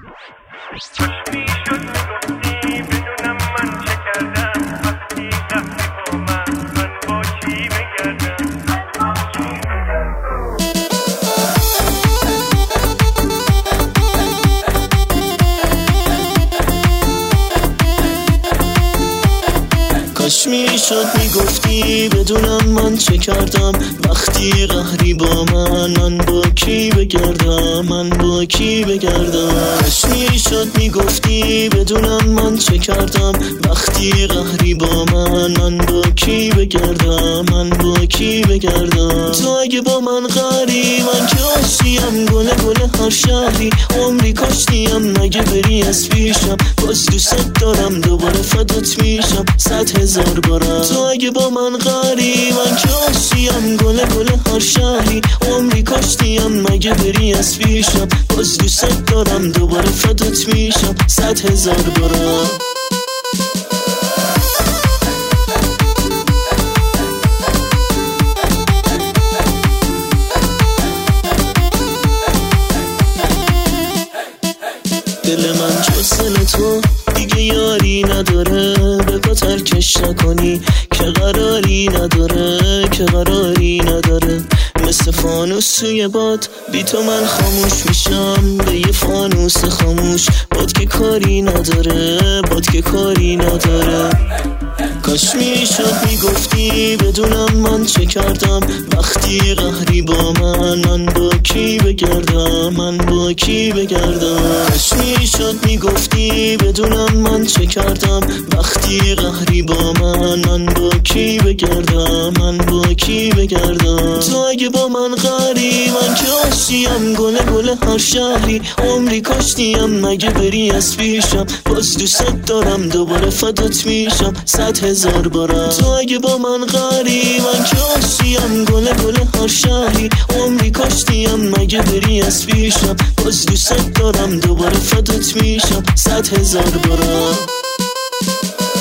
کاش میشد میگفتی بدونم من چه کردم وقتی قهری با من با کی بگردم، من با کی بگردم. کاش میشد میگفتی بدونم من چه کردم وقتی قهری با من با کی بگردم، من با کی بگردم. تو اگه با من قهری من که آشتیم، گله گله هر شهری عمری کاشتیم. نگه بری از پیشم باز دوست دارم، دوباره فدات میشم 100,000 بارم. تو اگه با من قهری من که آشتیم، گله گله هر شهری عمری کاشتیم. مگه بری از پیشم باز دوست دارم، دوباره فدات میشم 100,000 بارم. دل من جز دل تو دیگه یاری نداره، بگو ترکش نکنی که قراری نداره، که قراری نداره. مثل فانوس توی باد بی تو من خاموش میشم، به یه فانوس خاموش. باد که کاری نداره، باد که کاری نداره. کاش میشد میگفتی بدونم من چه کردم وقتی قهری با من با کی بگردم، من با کی بگردم. کاش میشد میگفتی بدونم من چه کردم وقتی قهری با من با کی بگردم، من با کی بگردم. تو اگه با من قهری من که آشتیم، گله گله هر شهری عمری کاشتیم. مگه بری از پیشم باز دوست دارم، دوباره فدات میشم 100,000 بارم. تو اگه با من قهری من که آشتیم، گله گله هر شهری عمری کاشتیم. مگه بری از پیشم باز دوست دارم، دوباره فدات میشم 100,000 بارم.